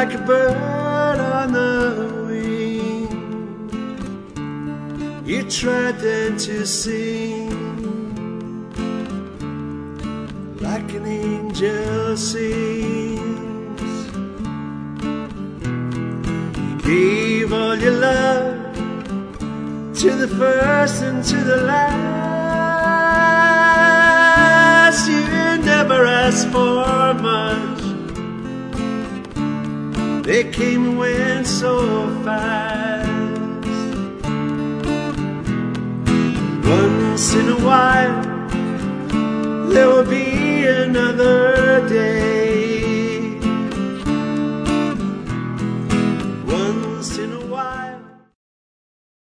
like a bird on the wing. You tried then to sing like an angel sings. You gave all your love to the first and to the last. You never asked for much. They came and went so fast. Once in a while there will be another